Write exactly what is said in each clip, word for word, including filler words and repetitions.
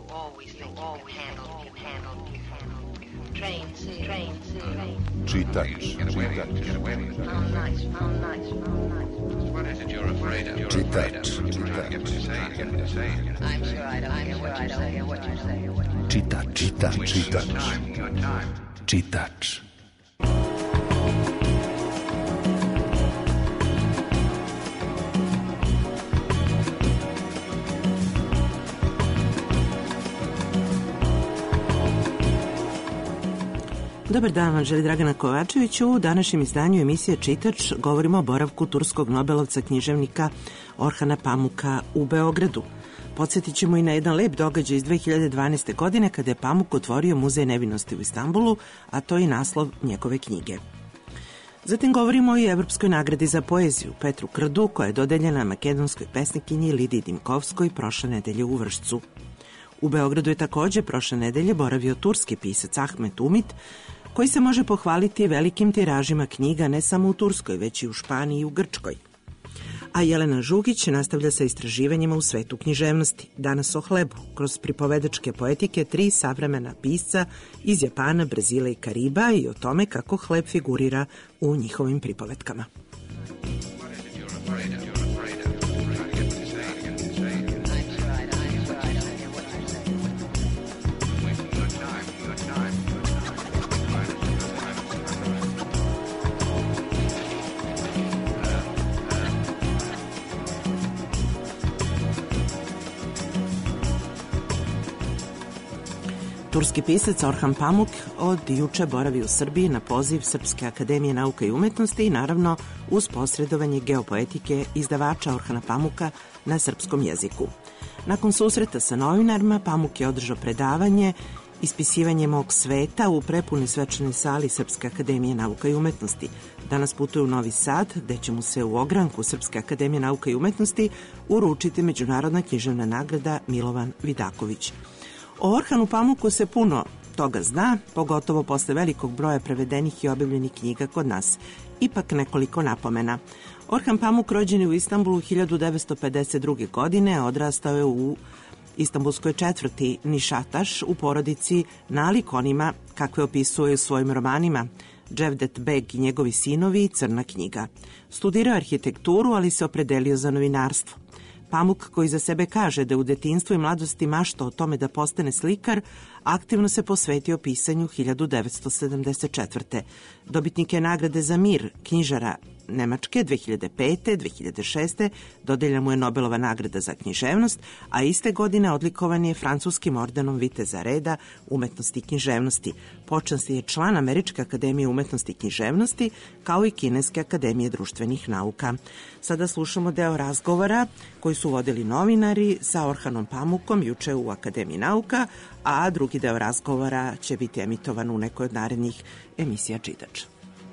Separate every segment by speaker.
Speaker 1: Čitač. Čitač. Čitač. Čitač. Čitač. Čitač.
Speaker 2: Dobar dan, vam želi Dragana Kovačeviću. U današnjem izdanju emisije Čitač govorimo o boravku turskog nobelovca književnika Orhana Pamuka u Beogradu. Podsjetit ćemo i na jedan lep događaj iz dve hiljade dvanaeste. godine kada je Pamuk otvorio Muzej nevinosti u Istanbulu, a to je i naslov njegove knjige. Zatim govorimo i o Evropskoj nagradi za poeziju Petru Krdu, koja je dodeljena makedonskoj pesnikinji Lidiji Dimkovskoj prošle nedelje u Vršcu. U Beogradu je takođe prošle nedelje boravio turski pisac Ahmet Umit, koji se može pohvaliti velikim tiražima knjiga ne samo u Turskoj, već i u Španiji i u Grčkoj. A Jelena Žugić nastavlja sa istraživanjima u svetu književnosti. Danas o hlebu, kroz pripovedačke poetike tri savremena pisca iz Japana, Brazila i Kariba i o tome kako hleb figurira u njihovim pripovetkama. Turski pisac Orhan Pamuk od juče boravi u Srbiji na poziv Srpske akademije nauka i umetnosti i naravno uz posredovanje geopoetike izdavača Orhana Pamuka na srpskom jeziku. Nakon susreta sa novinarima, Pamuk je održao predavanje Ispisivanje mog sveta u prepunoj svečanoj sali Srpske akademije nauka i umetnosti. Danas putuje u Novi Sad, gde će mu se u ogranku Srpske akademije nauka i umetnosti uručiti međunarodna književna nagrada Milovan Vidaković. O Orhanu Pamuku se puno toga zna, pogotovo posle velikog broja prevedenih i objavljenih knjiga kod nas. Ipak nekoliko napomena. Orhan Pamuk rođen je u Istanbulu hiljadu devetsto pedeset druge. godine, odrastao je u istanbulskoj četvrti Nišataš u porodici nalik onima kakve opisuje u svojim romanima Cevdet Beg i njegovi sinovi i Crna knjiga. Studirao arhitekturu, ali se opredelio za novinarstvo. Pamuk, koji za sebe kaže da u detinjstvu i mladosti mašta o tome da postane slikar, aktivno se posvetio pisanju hiljadu devetsto sedamdeset četvrte. Dobitnik je nagrade za mir knjižara Nemačke dve hiljade pete. dve hiljade šeste. dodeljena mu je Nobelova nagrada za književnost, a iste godine odlikovan je francuskim ordenom Viteza reda umetnosti i književnosti. Počasni je član Američke akademije umetnosti i književnosti, kao i Kineske akademije društvenih nauka. Sada slušamo deo razgovora koji su vodili novinari sa Orhanom Pamukom juče u Akademiji nauka, a drugi deo razgovora će biti emitovan u nekoj od narednih emisija Čitač.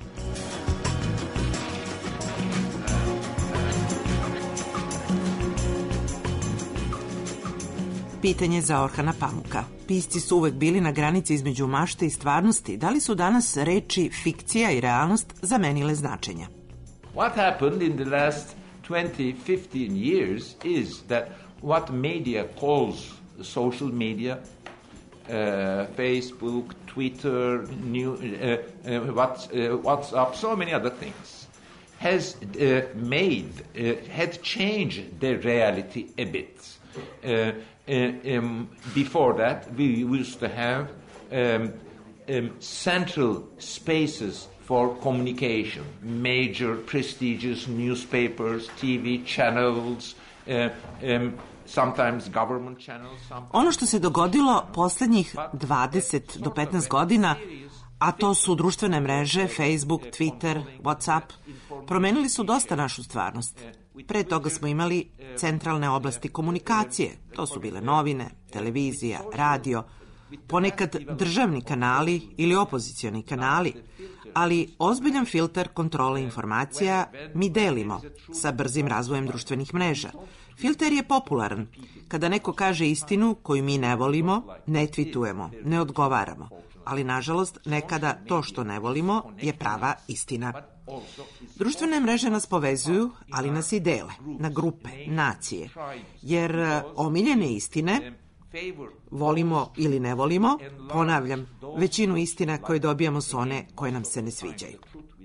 Speaker 2: Pitanje za Orhana Pamuka. Pisci su uvek bili na granici između mašte i stvarnosti. Da li su danas reči fikcija i realnost zamenile značenja?
Speaker 3: What happened in the last twenty, fifteen years is that what media calls social media, uh, Facebook, Twitter, new, uh, uh, what, uh, WhatsApp, so many other things, has uh, made, uh, had changed the reality a bit. Uh, Uh, um, before that, we used to have um, um, central spaces for communication, major prestigious newspapers, T V channels, uh, um, sometimes government channels. Sometimes...
Speaker 2: Ono što se dogodilo poslednjih dvadeset do petnaest godina, a to su društvene mreže, Facebook, Twitter, WhatsApp, promenili su dosta našu stvarnost. Pre toga smo imali centralne oblasti komunikacije. To su bile novine, televizija, radio, ponekad državni kanali ili opozicioni kanali, ali ozbiljan filter kontrole informacija mi delimo sa brzim razvojem društvenih mreža. Filter je popularan. Kada neko kaže istinu koju mi ne volimo, ne tvitujemo, ne odgovaramo. Ali, nažalost, nekada to što ne volimo je prava istina. Društvene mreže nas povezuju, ali nas i dele na grupe, nacije, jer omiljene istine Volimo ili ne volimo, ponavljam, većinu istina koje dobijamo su one koje nam se ne sviđaju.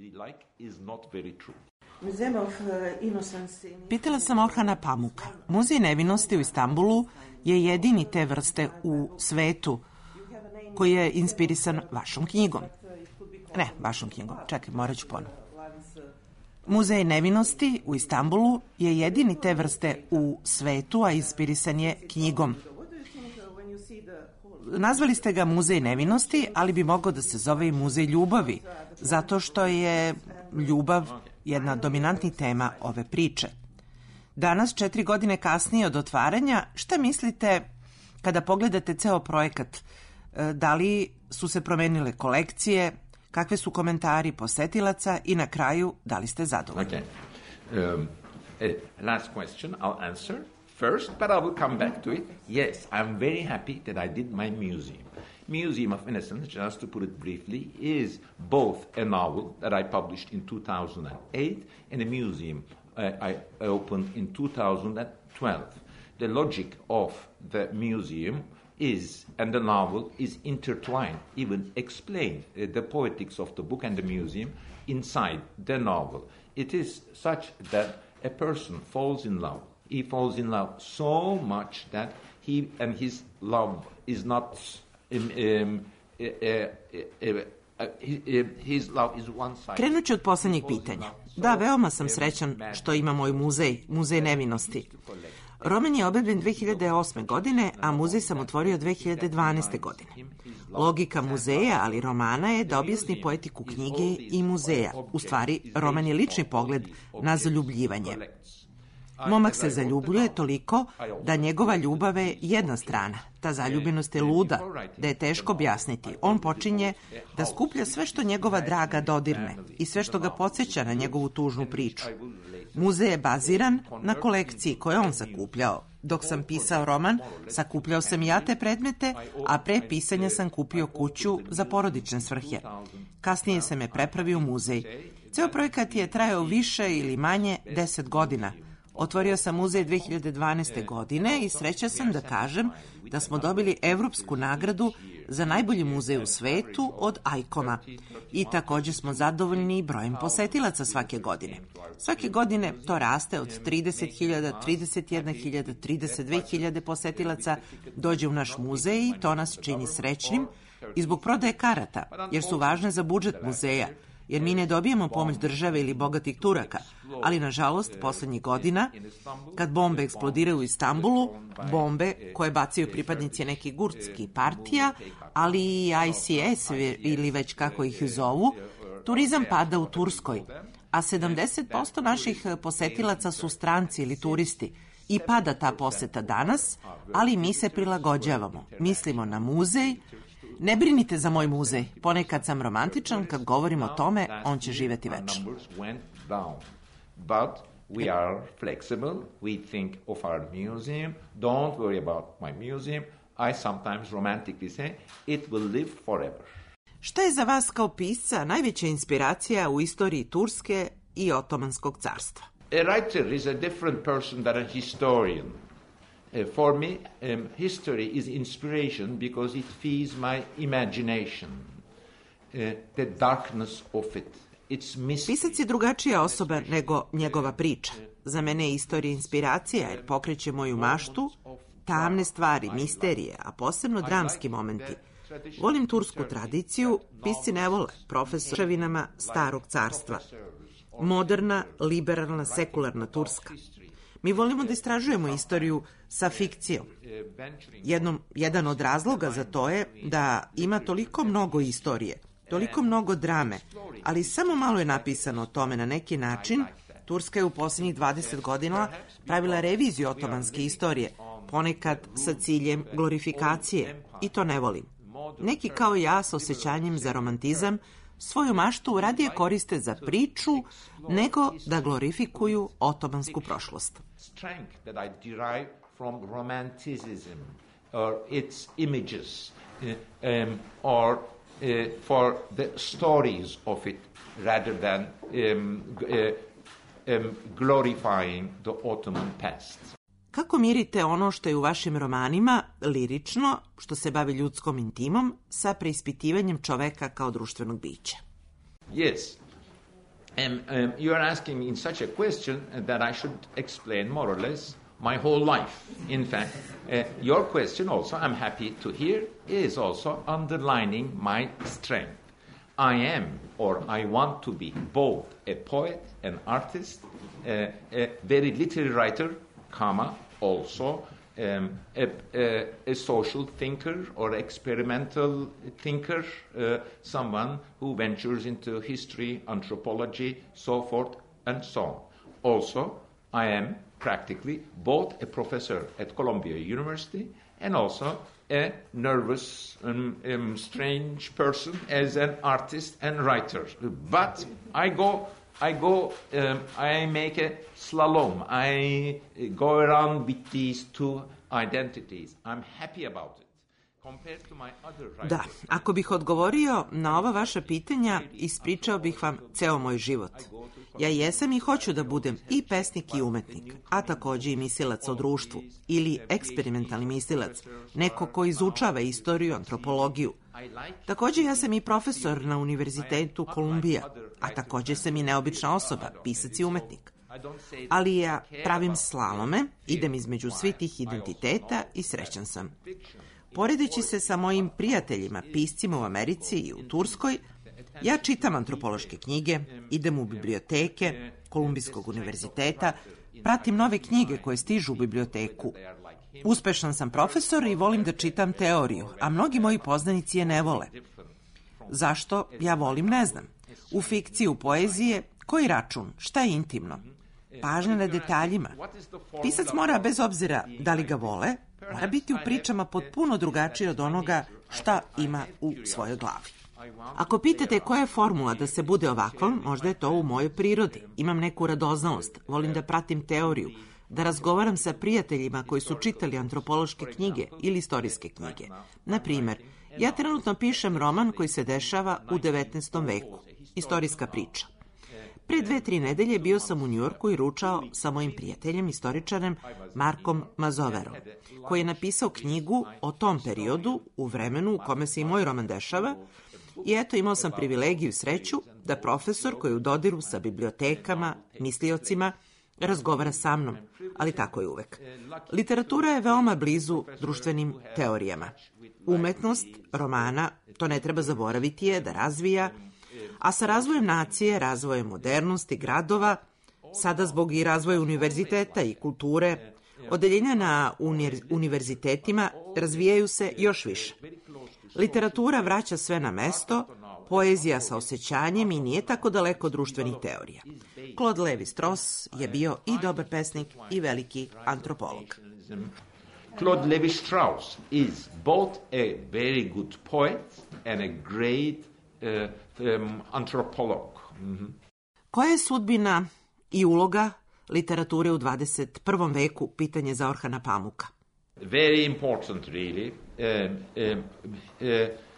Speaker 2: Pitala sam Orhana Pamuka. Muzej nevinosti u Istanbulu je jedini te vrste u svetu koji je inspirisan vašom knjigom. Ne, vašom knjigom. Čekaj, morat ću ponovno. Muzej nevinosti u Istanbulu je jedini te vrste u svetu, a inspirisan je knjigom. Nazvali ste ga Muzej nevinosti, ali bi mogao da se zove i Muzej ljubavi, zato što je ljubav jedna od dominantnih tema ove priče. Danas, četiri godine kasnije od otvaranja, šta mislite kada pogledate ceo projekat? Da li su se promenile kolekcije, kakve su komentari posetilaca i na kraju, da li ste zadovoljni?
Speaker 3: Okay. Um, last question, I'll answer first, but I will come back to it. Yes, I'm very happy that I did my museum. Museum of Innocence, just to put it briefly, is both a novel that I published in two thousand eight and a museum uh, I opened in two thousand twelve. The logic of the museum is, and the novel is intertwined, even explained, uh, the poetics of the book and the museum inside the novel. It is such that a person falls in love. He falls in love so much that he and his love is not um, um, uh, uh, uh, uh, his love is one side.
Speaker 2: Krenut ću od poslednjeg pitanja. Da, veoma sam srećan što ima moj muzej, Muzej nevinosti. Roman je objavljen dve hiljade osme. godine, a muzej sam otvorio dve hiljade dvanaeste. godine. Logika muzeja, ali romana je da objasni poetiku knjige i muzeja. U stvari, roman je lični pogled na zaljubljivanje. Momak se zaljubljuje toliko da njegova ljubav je jedna strana. Ta zaljubljenost je luda, da je teško objasniti. On počinje da skuplja sve što njegova draga dodirne i sve što ga podsjeća na njegovu tužnu priču. Muzej je baziran na kolekciji koje on sakupljao. Dok sam pisao roman, sakupljao sam i ja te predmete, a pre pisanja sam kupio kuću za porodične svrhe. Kasnije sam je prepravio u muzej. Ceo projekat je trajao više ili manje deset godina. Otvorio sam muzej dve hiljade dvanaeste. godine i sreća sam da kažem da smo dobili evropsku nagradu za najbolji muzej u svetu od ajkoma. I takođe smo zadovoljni brojem posetilaca svake godine. Svake godine to raste od trideset hiljada, trideset jedna hiljada, trideset dve hiljade posetilaca dođe u naš muzej i to nas čini srećnim i zbog prodaje karata, jer su važne za budžet muzeja. Jer mi ne dobijemo pomoć države ili bogatih Turaka, ali nažalost poslednjih godina, kad bombe eksplodiraju u Istanbulu, bombe koje bacaju pripadnici nekih gurdskih partija, ali i I C S ili već kako ih zovu, turizam pada u Turskoj, a sedamdeset posto naših posetilaca su stranci ili turisti. I pada ta poseta danas, ali mi se prilagođavamo. Mislimo na muzej. Ne brinite za moj muzej. Ponekad sam romantičan, kad govorim o tome, on će živeti večno.
Speaker 3: But we are flexible. We think of our museum. Don't worry about my museum. I sometimes romantically say, it will live forever.
Speaker 2: Šta je za vas kao pisca najveća inspiracija u istoriji Turske i Otomanskog carstva?
Speaker 3: A writer is a different person than a historian. Uh, for me, um, history is inspiration because it feeds my imagination, uh, the darkness of it. It's mystery.
Speaker 2: Pisac je drugačija osoba nego njegova priča. Za mene je istorija inspiracija jer pokreće moju maštu, tamne stvari, misterije, a posebno dramski momenti. Volim tursku tradiciju, pisci ne vole profesoravinama starog carstva. Moderna, liberalna, sekularna Turska. Mi volimo da istražujemo istoriju sa fikcijom. Jednom, jedan od razloga za to je da ima toliko mnogo istorije, toliko mnogo drame, ali samo malo je napisano o tome na neki način. Turska je u posljednjih dvadeset godina pravila reviziju otomanske istorije, ponekad sa ciljem glorifikacije, i to ne volim. Neki kao ja s osjećanjem za romantizam svoju maštu radije koriste za priču nego da glorifikuju otomansku prošlost.
Speaker 3: Strength that I derive from romanticism or its images um, or uh, for the stories of it rather than um, uh, um, glorifying the Ottoman past.
Speaker 2: Kako mirite ono što je u vašim romanima lirično, što se bavi ljudskom intimom, sa preispitivanjem čoveka kao društvenog bića?
Speaker 3: Yes. And um, you are asking in such a question that I should explain more or less my whole life. In fact, uh, your question also, I'm happy to hear, is also underlining my strength. I am, or I want to be, both a poet, an artist, uh, a very literary writer, comma, also um, a, a, a social thinker or experimental thinker, uh, someone who ventures into history, anthropology, so forth, and so on. Also, I am practically both a professor at Columbia University and also a nervous, um, um, strange person as an artist and writer. But I go, I go, um, I make a slalom. I go around with these two identities. I'm happy about it.
Speaker 2: Da, ako bih odgovorio na ova vaša pitanja, ispričao bih vam ceo moj život. Ja jesam i hoću da budem i pesnik i umetnik, a takođe i mislilac o društvu, ili eksperimentalni mislilac, neko ko izučava istoriju, antropologiju. Takođe ja sam i profesor na Univerzitetu Kolumbija, a takođe sam i neobična osoba, pisac i umetnik. Ali ja pravim slalome, idem između svih tih identiteta i srećan sam. Poredeći se sa mojim prijateljima, piscima u Americi i u Turskoj, ja čitam antropološke knjige, idem u biblioteke Kolumbijskog univerziteta, pratim nove knjige koje stižu u biblioteku. Uspešan sam profesor i volim da čitam teoriju, a mnogi moji poznanici je ne vole. Zašto? Ja volim, ne znam. U fikciji, u poeziji, koji račun? Šta je intimno? Pažnja na detaljima. Pisac mora, bez obzira da li ga vole, mora biti u pričama potpuno drugačije od onoga šta ima u svojoj glavi. Ako pitate koja je formula da se bude ovakvom, možda je to u mojoj prirodi. Imam neku radoznalost, volim da pratim teoriju, da razgovaram sa prijateljima koji su čitali antropološke knjige ili istorijske knjige. Na primer, ja trenutno pišem roman koji se dešava u devetnaestom veku, istorijska priča. Pre dve, tri nedelje bio sam u Njujorku i ručao sa mojim prijateljem, istoričarem Markom Mazoverom, koji je napisao knjigu o tom periodu, u vremenu u kome se i moj roman dešava, i eto imao sam privilegiju i sreću da profesor koji je u dodiru sa bibliotekama, misliocima, razgovara sa mnom, ali tako je uvek. Literatura je veoma blizu društvenim teorijama. Umetnost romana, to ne treba zaboraviti, je da razvija, a sa razvojem nacije, razvojem modernosti, gradova, sada zbog i razvoja univerziteta i kulture, odeljenja na univerzitetima razvijaju se još više. Literatura vraća sve na mesto, poezija sa osjećanjem i nije tako daleko od društvenih teorija. Claude Lévi-Strauss je bio i dobar pesnik i veliki antropolog.
Speaker 3: Claude Lévi-Strauss is both a very good poet and a great uh, um, antropolog. Mm-hmm.
Speaker 2: Koja je sudbina i uloga literature u dvadeset prvom veku, pitanje za Orhana Pamuka?
Speaker 3: Very important, really. Um, um, uh,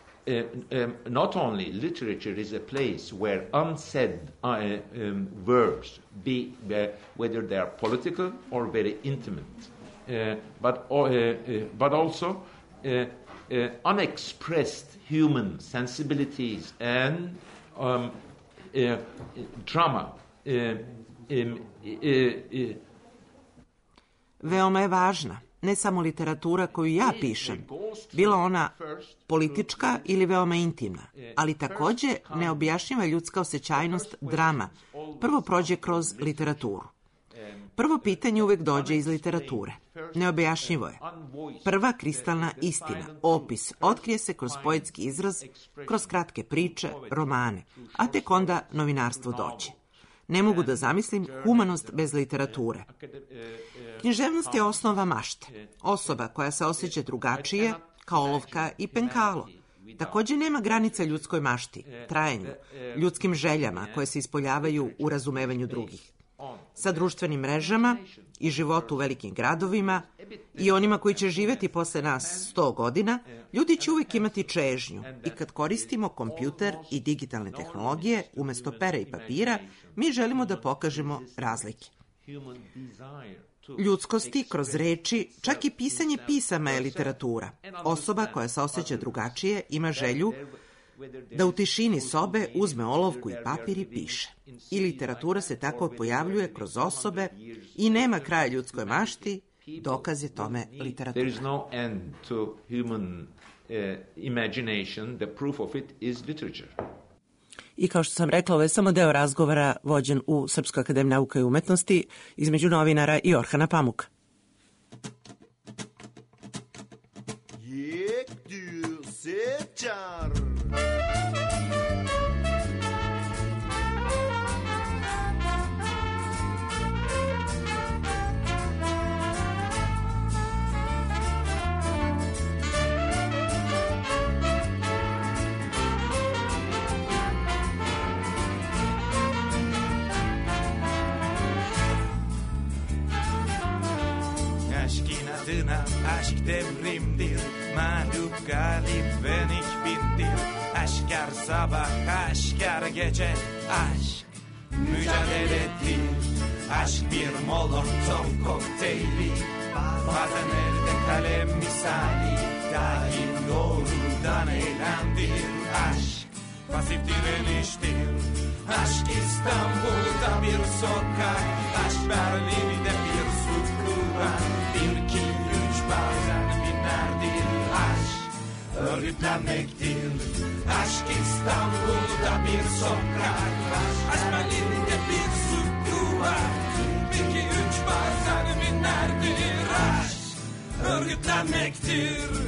Speaker 3: uh, um, not only literature is a place where unsaid uh, um, words, be uh, whether they are political or very intimate, uh, but uh, uh, but also uh, uh, unexpressed human sensibilities and um, uh, drama. Uh, um, uh, uh,
Speaker 2: Veoma je važna. Ne samo literatura koju ja pišem, bila ona politička ili veoma intimna, ali takođe neobjašnjiva ljudska osjećajnost drama prvo prođe kroz literaturu. Prvo pitanje uvek dođe iz literature. Neobjašnjivo je. Prva kristalna istina, opis, otkrije se kroz poetski izraz, kroz kratke priče, romane, a tek onda novinarstvo dođe. Ne mogu da zamislim humanost bez literature. Književnost je osnova mašte. Osoba koja se osjeća drugačije, kao olovka i penkalo. Takođe nema granica ljudskoj mašti, trajanju, ljudskim željama koje se ispoljavaju u razumevanju drugih. Sa društvenim mrežama i životu u velikim gradovima i onima koji će živeti posle nas sto godina, ljudi će uvek imati čežnju i kad koristimo kompjuter i digitalne tehnologije umesto pera i papira, mi želimo da pokažemo razlike. ljudskosti kroz reči, čak i pisanje pisama je literatura. Osoba koja se osjeća drugačije ima želju da u tišini sobe uzme olovku i papir i piše. I literatura se tako pojavljuje kroz osobe i nema kraja ljudskoj mašti, dokaz je tome literatura.
Speaker 3: There is no end to human uh, imagination. The proof of it is literature.
Speaker 2: I kao što sam rekla, ovo je samo deo razgovora vođen u Srpskoj akademiji nauka i umetnosti između novinara i Orhana Pamuka.
Speaker 4: Jek du sećar.
Speaker 5: Aşk devrimdir, mağlup galip ve nikbindir. Aşkar sabah, aşkar gece, aşk mücadeledir. Aşk bir molotov kokteyli, bazen elde kalem misali. Daim doğrudan eylemdir, aşk pasif direniştir. Aşk İstanbul'da bir sokak, aşk Berlin'de bir sukuran. Bir iki üç bazen binlerdir, aşk örgütlenmektir. Aşk İstanbul'da bir sokak, aşk Berlin'de bir sukuran. Bir iki üç bazen binlerdir, aşk örgütlenmektir.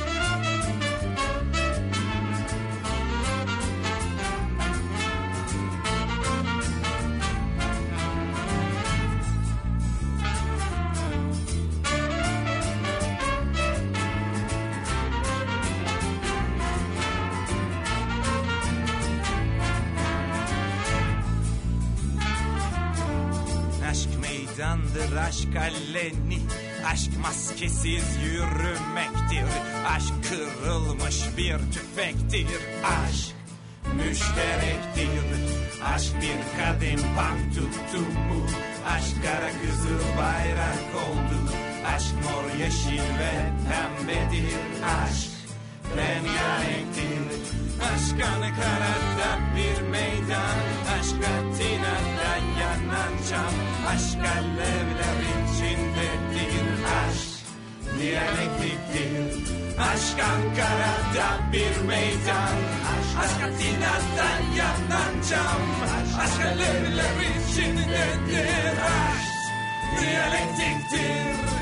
Speaker 5: Aşk aleni, aşk maskesiz yürümektir. Aşk kırılmış bir tüfektir. Aşk müşterektir. Aşk bir kadem bank tuttu mu? Aşk kara kızıl bayrak oldu. Aşk mor, yeşil ve pembedir. Aşk rengarenktir. Aşk Ankara'da bir meydan. Aşk Atina'da yanan cam. Aşk alevler içindedir. Aşk diyalektiktir. Aşk Ankara'da bir meydan. Aşk Atina'da yanan cam. Aşk alevler içindedir. Aşk diyalektiktir.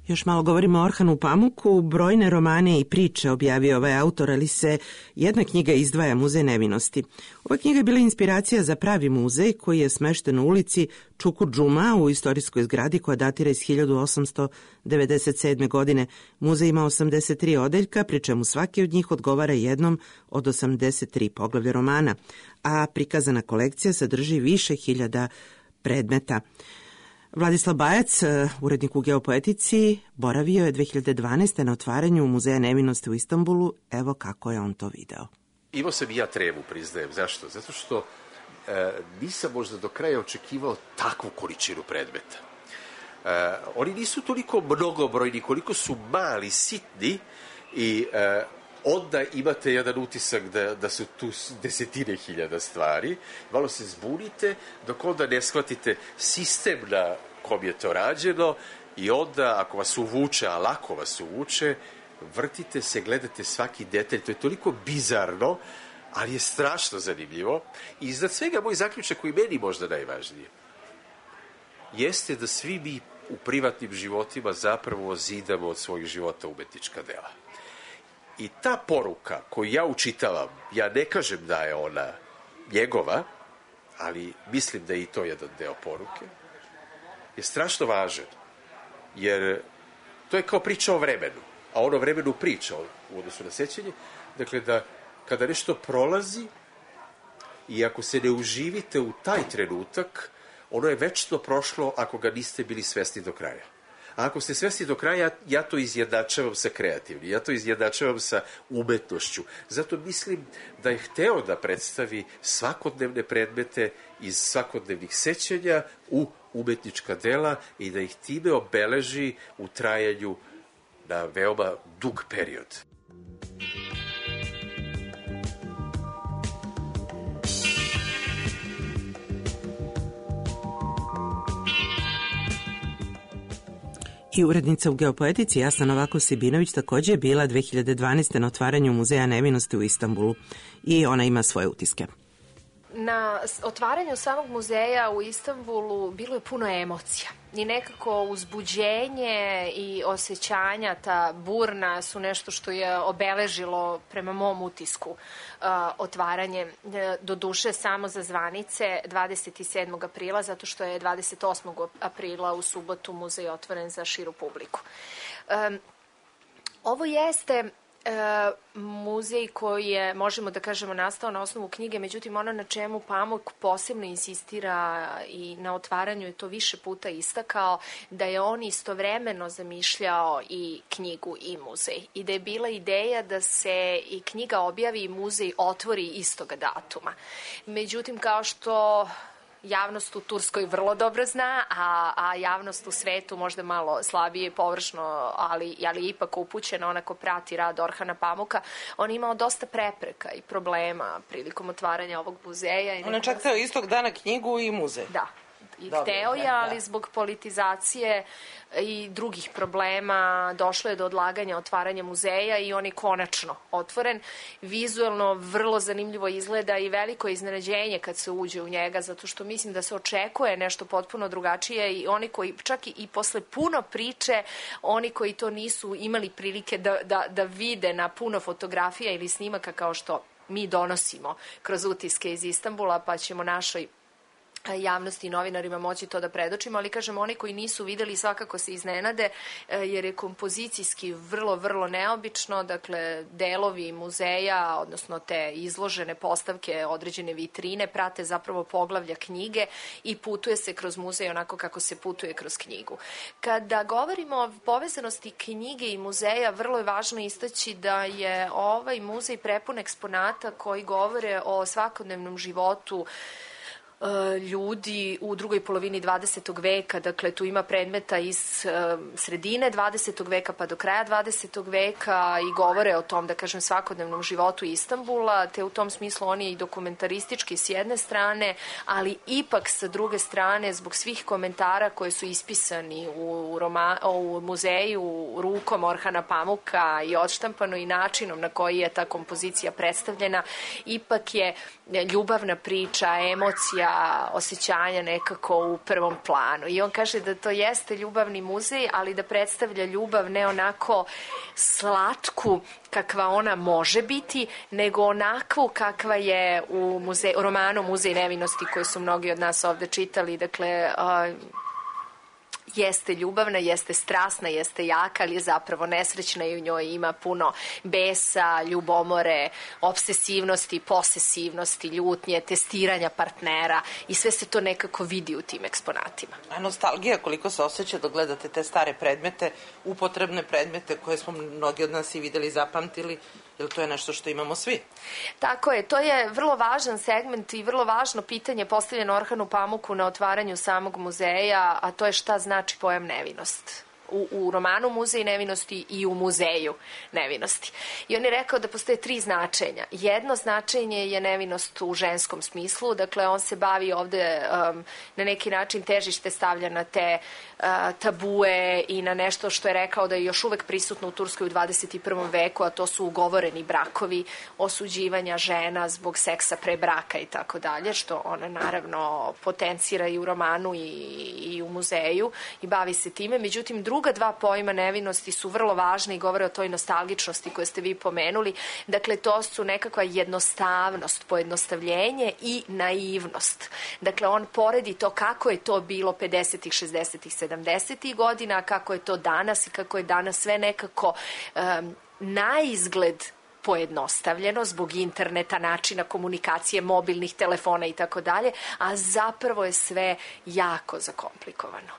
Speaker 2: Još malo govorimo o Orhanu Pamuku. Brojne romane i priče objavio ovaj autor, ali se jedna knjiga izdvaja, Muzej nevinosti. Ova knjiga je bila inspiracija za pravi muzej koji je smešten u ulici Čukur Džuma u istorijskoj zgradi koja datira iz hiljadu osamsto devedeset sedme. godine. Muzej ima osamdeset tri odeljka, pri čemu svaki od njih odgovara jednom od osamdeset tri poglavlja romana, a prikazana kolekcija sadrži više hiljada predmeta. Vladislav Bajac, urednik u Geopoetici, boravio je dve hiljade dvanaeste. na otvaranju Muzeja nevinosti u Istanbulu. Evo kako je on to video.
Speaker 6: Imao sam i ja tremu, priznajem. Zašto? Zato što e, nisam možda do kraja očekivao takvu količinu predmeta. E, oni nisu toliko mnogobrojni, koliko su mali, sitni i e, onda imate jedan utisak da, da su tu desetine hiljada stvari. Malo se zbunite, dok onda ne shvatite sistem na kom je to rađeno i onda, ako vas uvuče, a lako vas uvuče, vrtite se, gledate svaki detalj. To je toliko bizarno, ali je strašno zanimljivo. I iznad svega, moj zaključak koji meni možda najvažnije jeste da svi mi u privatnim životima zapravo zidamo od svojih života umetnička dela. I ta poruka koju ja učitavam, ja ne kažem da je ona njegova, ali mislim da je i to jedan deo poruke, je strašno važan. Jer to je kao priča o vremenu, a ono vremenu priča u odnosu na sećanje. Dakle, da kada nešto prolazi i ako se ne uživite u taj trenutak, ono je večno prošlo ako ga niste bili svesni do kraja. A ako ste svesni do kraja, ja to izjednačavam sa kreativnim, ja to izjednačavam sa umetnošću. Zato mislim da je hteo da predstavi svakodnevne predmete iz svakodnevnih sećanja u umetnička dela i da ih time obeleži u trajanju na veoma dug period.
Speaker 2: I urednica u Geopoetici Jasna Novako-Sibinović također je bila dve hiljade dvanaeste. na otvaranju Muzeja nevinosti u Istanbulu i ona ima svoje utiske.
Speaker 7: Na otvaranju samog muzeja u Istanbulu bilo je puno emocija i nekako uzbuđenje i osjećanja, ta burna su nešto što je obeležilo prema mom utisku uh, otvaranje, do duše samo za zvanice dvadeset sedmog aprila, zato što je dvadeset osmog aprila u subotu muzej otvoren za širu publiku. Um, ovo jeste E, muzej koji je, možemo da kažemo, nastao na osnovu knjige, međutim ono na čemu Pamuk posebno insistira i na otvaranju je to više puta istakao, da je on istovremeno zamišljao i knjigu i muzej i da je bila ideja da se i knjiga objavi i muzej otvori istoga datuma. Međutim, kao što javnost u Turskoj vrlo dobro zna, a, a javnost u svetu možda malo slabije, površno, ali, ali ipak upućena, onako prati rad Orhana Pamuka, on je imao dosta prepreka i problema prilikom otvaranja ovog muzeja.
Speaker 2: On je čak teo istog dana knjigu i muzej.
Speaker 7: Da. I hteo je, ali zbog politizacije i drugih problema došlo je do odlaganja otvaranja muzeja i on je konačno otvoren. Vizuelno vrlo zanimljivo izgleda i veliko iznenađenje kad se uđe u njega, zato što mislim da se očekuje nešto potpuno drugačije i oni koji, čak i, i posle puno priče, oni koji to nisu imali prilike da, da, da vide na puno fotografija ili snimaka kao što mi donosimo kroz utiske iz Istanbula, pa ćemo našoj javnosti i novinarima moći to da predočimo, ali kažem, oni koji nisu videli svakako se iznenade, jer je kompozicijski vrlo, vrlo neobično, dakle, delovi muzeja, odnosno te izložene postavke, određene vitrine, prate zapravo poglavlja knjige i putuje se kroz muzej onako kako se putuje kroz knjigu. Kada govorimo o povezanosti knjige i muzeja, vrlo je važno istaći da je ovaj muzej prepun eksponata koji govore o svakodnevnom životu ljudi u drugoj polovini dvadesetog veka, dakle tu ima predmeta iz uh, sredine dvadesetog veka pa do kraja dvadesetog veka i govore o tom, da kažem, svakodnevnom životu Istanbula, te u tom smislu on je i dokumentaristički s jedne strane, ali ipak sa druge strane zbog svih komentara koji su ispisani u, roma, u muzeju rukom Orhana Pamuka i odštampano i načinom na koji je ta kompozicija predstavljena, ipak je ljubavna priča, emocija, ljudska osjećanja nekako u prvom planu. I on kaže da to jeste ljubavni muzej, ali da predstavlja ljubav ne onako slatku kakva ona može biti, nego onakvu kakva je u, muzej, u romanu Muzej nevinosti koji su mnogi od nas ovde čitali. Dakle, uh, jeste ljubavna, jeste strasna, jeste jaka, ali je zapravo nesrećna i u njoj ima puno besa, ljubomore, obsesivnosti, posesivnosti, ljutnje, testiranja partnera i sve se to nekako vidi u tim eksponatima.
Speaker 2: A nostalgija koliko se osjeća dok gledate te stare predmete, upotrebne predmete koje smo mnogi od nas i videli i zapamtili, jer to je nešto što imamo svi.
Speaker 7: Tako je, to je vrlo važan segment i vrlo važno pitanje postavljeno Orhanu Pamuku na otvaranju samog muzeja, a to je šta znači pojam nevinost. U, u romanu Muzej nevinosti i u Muzeju nevinosti. I on je rekao da postoje tri značenja. Jedno značenje je nevinost u ženskom smislu, dakle on se bavi ovde um, na neki način težište stavlja na te uh, tabue i na nešto što je rekao da je još uvek prisutno u Turskoj u dvadeset i prvom veku, a to su ugovoreni brakovi, osuđivanja žena zbog seksa pre braka i tako dalje, što ona naravno potencira i u romanu i, i u muzeju i bavi se time. Međutim, drugo Druga dva pojma nevinosti su vrlo važne i govore o toj nostalgičnosti koju ste vi pomenuli. Dakle, to su nekakva jednostavnost, pojednostavljenje i naivnost. Dakle, on poredi to kako je to bilo pedesetih, šezdesetih, sedamdesetih godina, kako je to danas i kako je danas sve nekako um, na izgled pojednostavljeno zbog interneta, načina komunikacije, mobilnih telefona i tako dalje, a zapravo je sve jako zakomplikovano.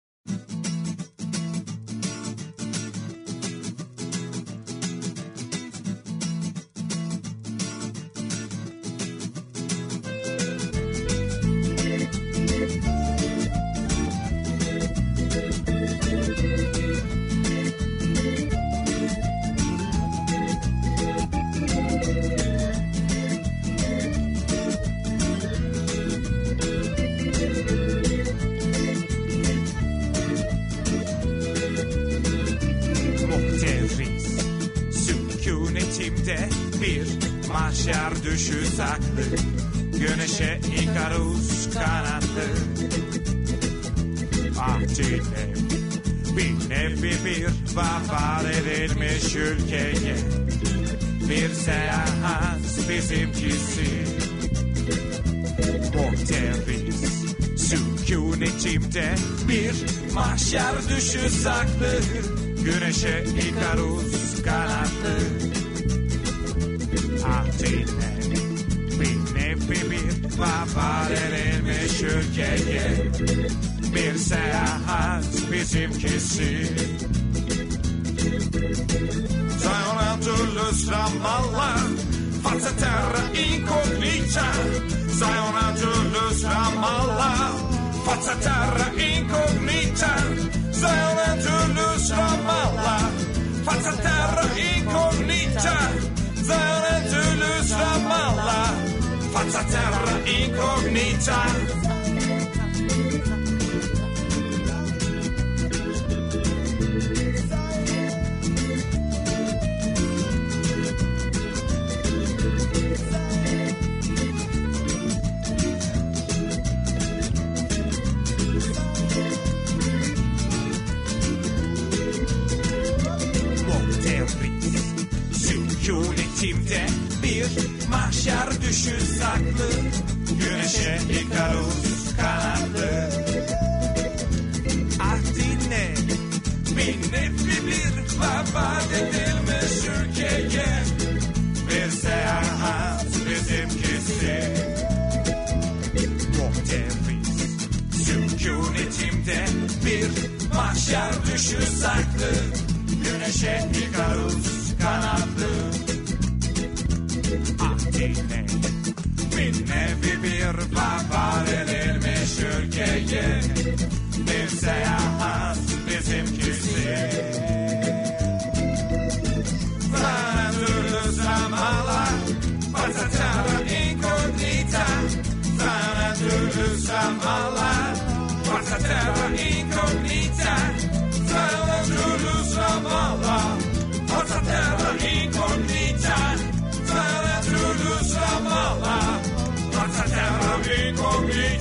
Speaker 5: Mahşer düşü saklı, güneşe İkarus kanatlı. Ah dinle, bir nevi bir vefat edilmiş ülkeye. Bir seyahat bizimkisi. Muhteriz, sükunetimde bir mahşer düşü saklı, güneşe İkarus kanatlı. Ah dinle, bir nevi bir vefat edilmiş ülkeye. Bir seyahat bizimkisi. Sayona Toulouse Ramallah, forza terra incognita. Sayona Toulouse Ramallah, forza terra incognita. Sayona Toulouse Ramallah, forza terra incognita. Sayona Toulouse Ramallah, forza terra incognita. Sükunetimde bir mahşer düşü saklı, güneşe İkarus kanatlı. Ah dinle, bir nevi bir vefat edilmiş ülkeye. Bir seyahat bizimkisi. Muhteriz, sükunetimde bir mahşer düşü saklı, güneşe İkarus kanatlı. Ah dinle, bir nevi bir vefat edilmiş ülkeye. Bir seyahat bizimkisi. Sana Toulouse Ramallah, forza terra incognita. Sana Toulouse Ramallah, forza terra incognita. Sana Toulouse Ramallah, forza terra incognita. Sana Toulouse Ramallah, forza terra incognita.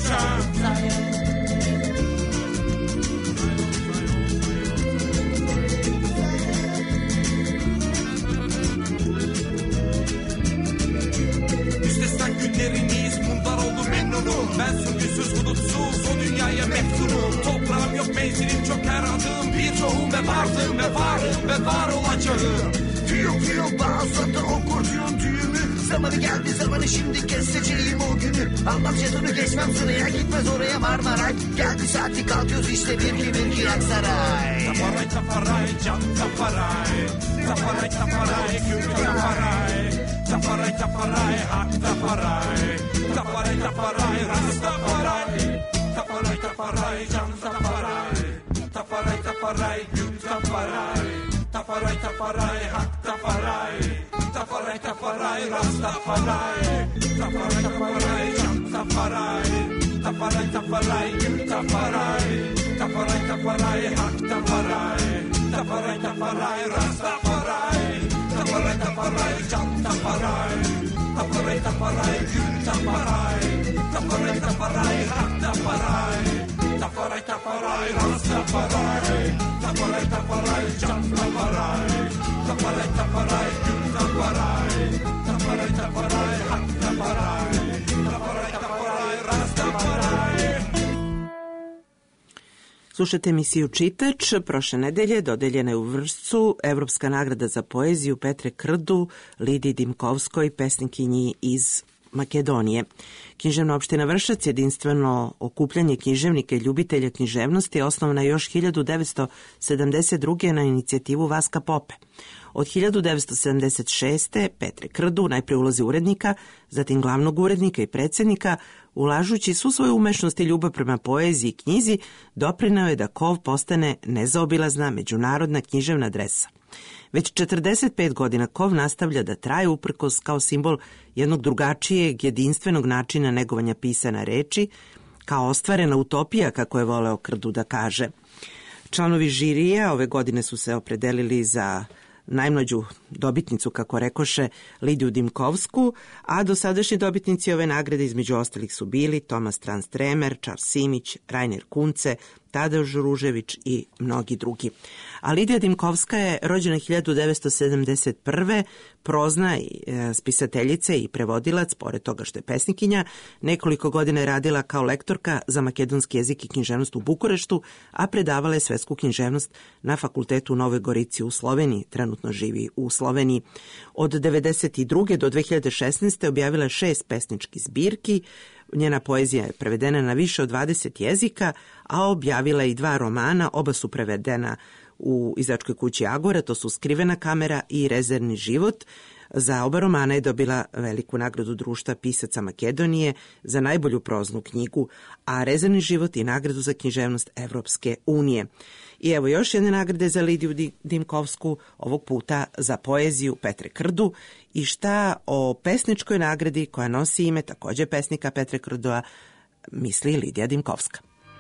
Speaker 5: Ben sürgüsüz hulutsuz o dünyaya meftunum. Toprağım yok menzilim çok aradım. Bir tohum ve varlığım ve varım ve var olacağım.
Speaker 4: Tüyüm tüyüm bazıda okur tüyüm tüyümü. Zamanı geldi zamanı şimdi keseceğim o günü. Almam jetonu geçmem sıraya gitmez oraya Marmaray. Geldi saati kalkıyoruz işte bir ki bir ki Aksaray.
Speaker 5: Taparay taparay can taparay. Taparay taparay gül taparay. Taparay taparay hak taparay. Taparay taparay rast taparay. Taparay taparay can taparay. Taparay taparay gül taparay. Taparay taparay hak taparay. Taparay taparay rast taparay. Taparay taparay can taparay. Taparay taparay gül taparay. Taparay taparay hak taparay. Taparay taparay rast taparay. Taparay taparay can taparay. Taparay taparay gül taparay. Taparay taparay hak taparay. Taparay taparay rast taparay. Taparay taparay can taparay. Taparay taparay gül taparay. Taparay taparay hak taparay. Taparay taparay rast taparay.
Speaker 2: Slušajte emisiju Čitač. Prošle nedelje dodeljena je u Vršcu Evropska nagrada za poeziju Petre Krdu, Lidiji Dimkovskoj, pesnikinji iz Makedonije. Književna opština Vršac, jedinstveno okupljanje književnika i ljubitelja književnosti, osnovana je još hiljadu devetsto sedamdeset druge. na inicijativu Vaska Pope. Od hiljadu devetsto sedamdeset šeste. Petre Krdu najpre ulozi urednika, zatim glavnog urednika i predsednika, ulažući svu svoju umešnost i ljubav prema poeziji i knjizi, doprineo je da Kov postane nezaobilazna međunarodna književna adresa. Već četrdeset pet godina Kov nastavlja da traje uprkos kao simbol jednog drugačijeg, jedinstvenog načina negovanja pisane reči, kao ostvarena utopija, kako je voleo Krdu da kaže. Članovi žirija ove godine su se opredelili za najmlađu dobitnicu, kako rekoše, Lidiju Dimkovsku, a dosadašnji dobitnici ove nagrade između ostalih su bili Tomas Transtremer, Charles Simić, Rainer Kunce, Tadeusz Ružević i mnogi drugi. A Lidija Dimkovska je rođena hiljadu devetsto sedamdeset prve. prozna i, e, spisateljica i prevodilac, pored toga što je pesnikinja. Nekoliko godina je radila kao lektorka za makedonski jezik i književnost u Bukureštu, a predavala je svetsku književnost na fakultetu u Novoj Gorici u Sloveniji. Trenutno živi u Sloveniji. Od devedeset druge do dve hiljade šesnaeste. objavila je šest pesničkih zbirki. Njena poezija je prevedena na više od dvadeset jezika, a objavila je i dva romana, oba su prevedena u izdavačkoj kući Agora, to su Skrivena kamera i Rezervni život. Za oba romana je dobila veliku nagradu Društva pisaca Makedonije za najbolju proznu knjigu, a Rezervni život i nagradu za književnost Evropske unije. I evo još jedne nagrade za Lidiju Dimkovsku, ovog puta za poeziju Petre Krdu. I šta o pesničkoj nagradi koja nosi ime takođe pesnika Petre Krdua misli Lidija Dimkovska.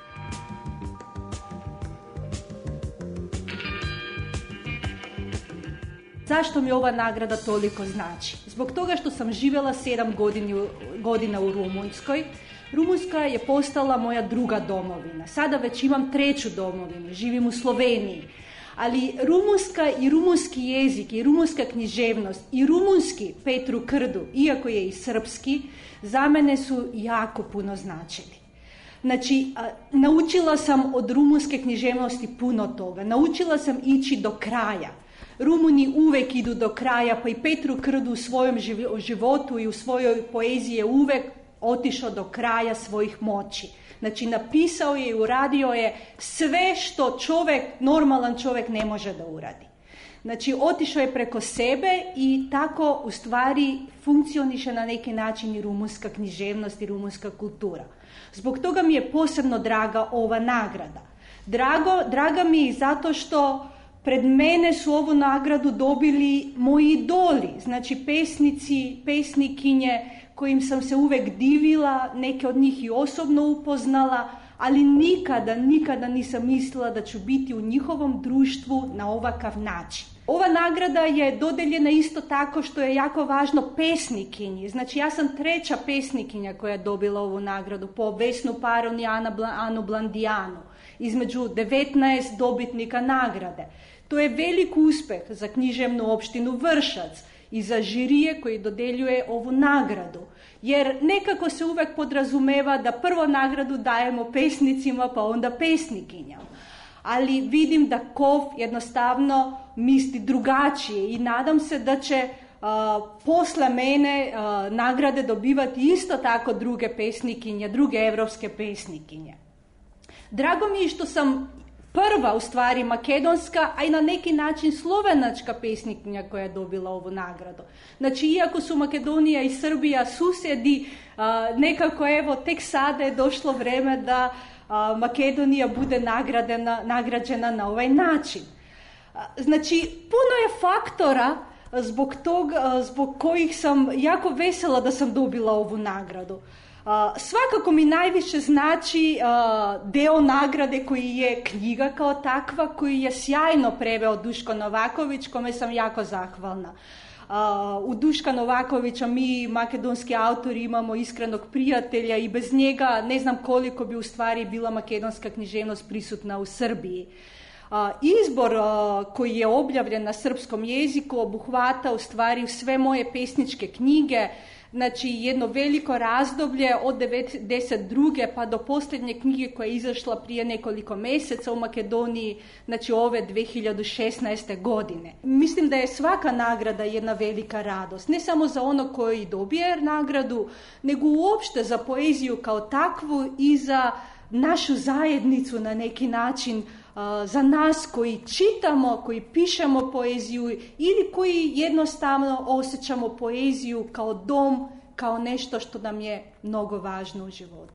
Speaker 8: Zašto mi ova nagrada toliko znači? Zbog toga što sam živjela sedam godina, godina u Rumunjskoj. Rumunjska je postala moja druga domovina. Sada već imam treću domovinu, živim u Sloveniji. Ali rumunska i rumunski jezik i rumunska književnost i rumunski Petru Krdu, iako je i srpski, za mene su jako puno značili. Znači, a, naučila sam od rumunske književnosti puno toga. Naučila sam ići do kraja. Rumuni uvek idu do kraja, pa i Petru Krdu u svojem životu i u svojoj poeziji je uvek otišao do kraja svojih moći. Znači, napisao je i uradio je sve što čovjek, normalan čovjek ne može da uradi. Znači, otišao je preko sebe i tako u stvari funkcioniše na neki način i rumunska književnost i rumunska kultura. Zbog toga mi je posebno draga ova nagrada. Drago, draga mi je zato što pred mene su ovu nagradu dobili moji idoli, znači pesnici, pesnikinje kojim sam se uvek divila, neke od njih i osobno upoznala, ali nikada, nikada nisam mislila da ću biti u njihovom društvu na ovakav način. Ova nagrada je dodeljena isto tako što je jako važno pesnikinji. Znači, ja sam treća pesnikinja koja je dobila ovu nagradu po Vesnu Paron i Anu Blandijanu, između devetnaest dobitnika nagrade. To je velik uspeh za književnu opštinu Vršac i za žirije koji dodeljuje ovu nagradu. Jer nekako se uvek podrazumeva da prvo nagradu dajemo pesnicima pa onda pesnikinjama. Ali vidim da Kov jednostavno misli drugačije i nadam se da će uh, posle mene uh, nagrade dobivati isto tako druge pesnikinje, druge evropske pesnikinje. Drago mi je što sam prva u stvari makedonska, a i na neki način slovenačka pesnikinja koja je dobila ovu nagradu. Znači, iako su Makedonija i Srbija susjedi, uh, nekako evo tek sada je došlo vreme da uh, Makedonija bude nagradena, nagrađena na ovaj način. Uh, znači, puno je faktora zbog tog, uh, zbog kojih sam jako vesela da sam dobila ovu nagradu. Uh, svakako mi najviše znači uh, deo nagrade koji je knjiga kao takva, koji je sjajno preveo Duško Novaković, kome sam jako zahvalna. Uh, u Duška Novakovića mi, makedonski autori, imamo iskrenog prijatelja i bez njega ne znam koliko bi u stvari bila makedonska književnost prisutna u Srbiji. Uh, izbor uh, koji je objavljen na srpskom jeziku obuhvata u stvari sve moje pesničke knjige, znači jedno veliko razdoblje od devedeset druge pa do posljednje knjige koja je izašla prije nekoliko mjeseca u Makedoniji, znači ove dve hiljade šesnaeste. godine. Mislim da je svaka nagrada jedna velika radost, ne samo za ono koji dobije nagradu, nego uopšte za poeziju kao takvu i za našu zajednicu na neki način, za nas koji čitamo, koji pišemo poeziju ili koji jednostavno osjećamo poeziju kao dom, kao nešto što nam je mnogo važno u životu.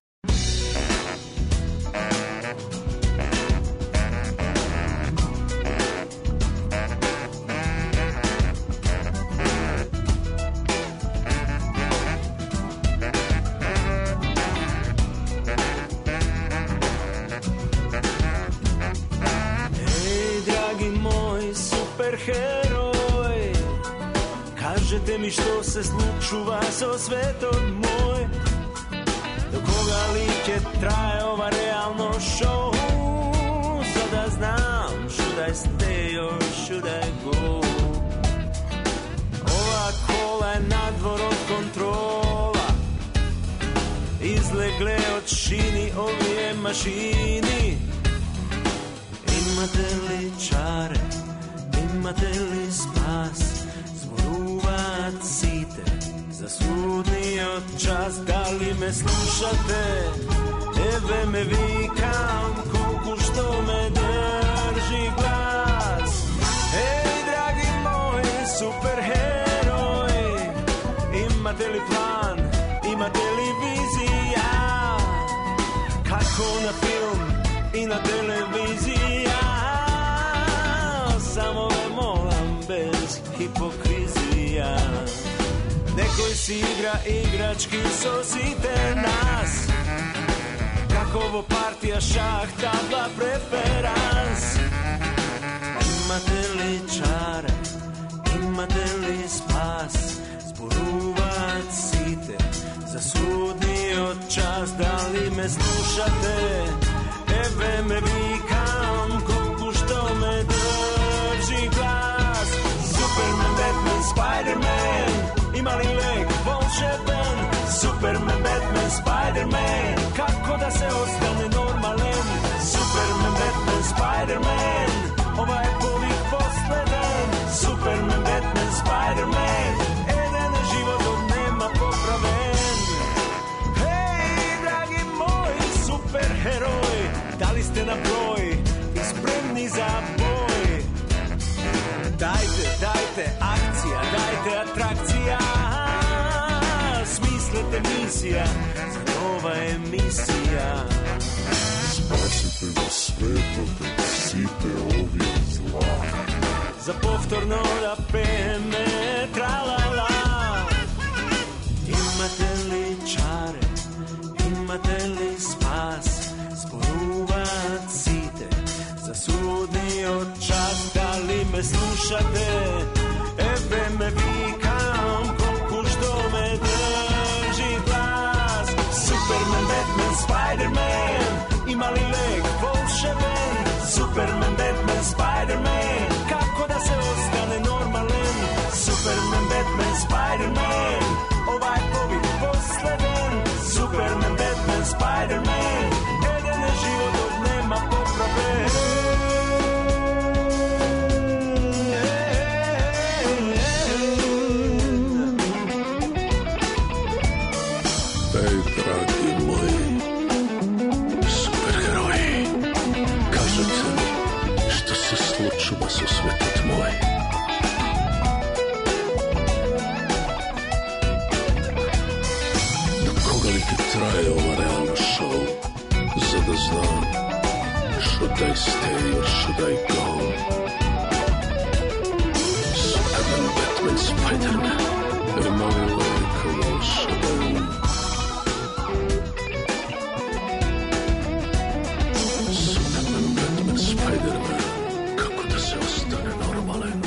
Speaker 9: Heroj, kažete mi što se slučuva so svetom moj, do koga like traje ova realno show, sada znam should I stay or should I go. Ova kola je nadvor od kontrola, izlegle od šini ovije mašini. Imate li čare, imate li spas, zboruvacite za sudni od čas, da li me slušate, eve me vikam, koliko što me drži glas. Ej, dragi moji superheroj, imate li plan, imate li vizija, kako na film i na televiziji. Samo me molam bez hipokrizija. Nekoj si igra igrački, sosite nas, kako ovo partija šah, tabla preferans. Imate li čare, imate li spas, zboruvacite za sudni od čas, da li me slušate, eve me vikam, koliko što me drži glas. Superman, Batman, Spider-Man, ima li lek volšeban? Superman, Batman, Spider-Man, kako da se ostane normalen? Superman, Batman, Spider-Man, ovaj je povih posledan. Superman, Batman, Spider-Man, jedan je život od nema popraven. Hej, dragi moji superheroj, da li ste na broj i spremni za boj? Dajte, dajte, akcija, dajte, atrakcija, smislite misija, za nova emisija.
Speaker 1: Spasite ga sveto, te site ovih zla.
Speaker 9: Za povtorno da peme, tralala. Imate li čare, imate li spas, zboruvacite za sudni od čas, da li me slušate, eve me vikam, koliko što me drži glas. Superman, Batman, Spider-Man, ima li lek volšeban? Superman, Batman, Spider-Man, kako da se ostane normalen? Superman, Batman, Spider-Man, ovaj covid posleden, Superman, Batman, Spider-Man, jedan je život dok nema popravbe.
Speaker 1: Ej, dragi moji superheroji, kažete mi što se slučuva su svetot moj. Do koga li ti traje ova realna show, za da znam should I stay or should I go? Superman, Batman, Spider-Man, am I like a Walshaman? Superman, Batman, Spider-Man, kako da se ostane normalan?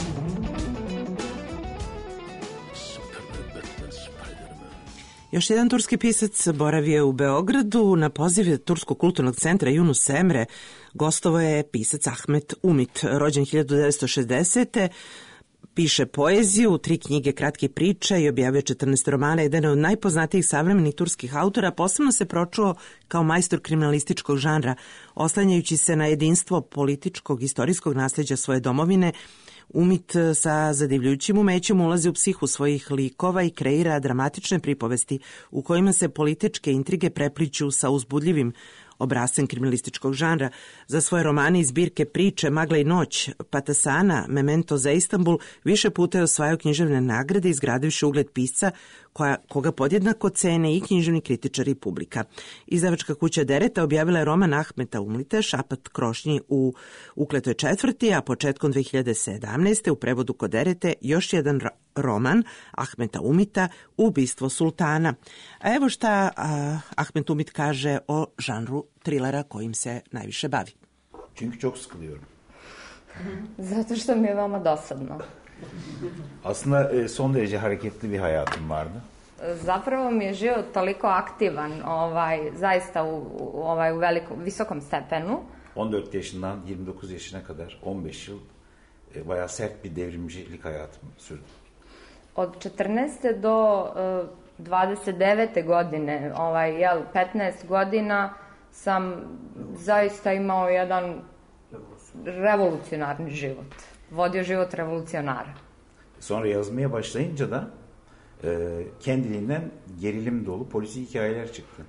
Speaker 1: Superman, Batman, Spider-Man.
Speaker 2: Još jedan turski pisac boravio u Beogradu. Na poziv Turskog kulturnog centra Yunus Emre gostovao je pisac Ahmet Umit, rođen hiljadu devetsto šezdesete. Piše poeziju, tri knjige kratke priče i objavio četrnaest romana. Jedan od najpoznatijih savremenih turskih autora, posebno se pročuo kao majstor kriminalističkog žanra, oslanjajući se na jedinstvo političkog istorijskog nasljeđa svoje domovine. Umit sa zadivljujućim umećem ulazi u psihu svojih likova i kreira dramatične pripovesti u kojima se političke intrige prepliću sa uzbudljivim obrascem kriminalističkog žanra. Za svoje romane i zbirke priče Magla i noć, Patasana, Memento za Istanbul više puta je osvajao književne nagrade, izgradivši ugled pisca koja, koga podjednako cene i književni kritičari i publika. Izdavačka kuća Dereta objavila je roman Ahmeta Umita Šapat krošnji u ukletoj četvrti, a početkom dve hiljade sedamnaeste. u prevodu kod Derete još jedan roman Ahmeta Umita Ubistvo sultana. A evo šta a, Ahmet Umit kaže o žanru trilera kojim se najviše bavi.
Speaker 10: Çünkü çok sıkılıyorum.
Speaker 11: Zato što mi je veoma dosadno.
Speaker 10: Aslında e, son derece hareketli bir hayatım vardı.
Speaker 11: Zapravo mi je život toliko aktivan, ovaj, zaista u, u, ovaj, u velikom, visokom stepenu.
Speaker 10: on dört yaşından yirmi dokuz yaşına kadar on beş yıl e, bayağı sert bir devrimcilik hayatım sürdü.
Speaker 11: Od četrnaeste do uh, dvadeset devete godine, ovaj, jel, petnaest godina sam zaista imao jedan revolucionarni život. Vodio život revolucionara.
Speaker 10: Sonra yazmaya başlayınca da e, kendiliğinden gerilim dolu polisi hikayeler çıktı.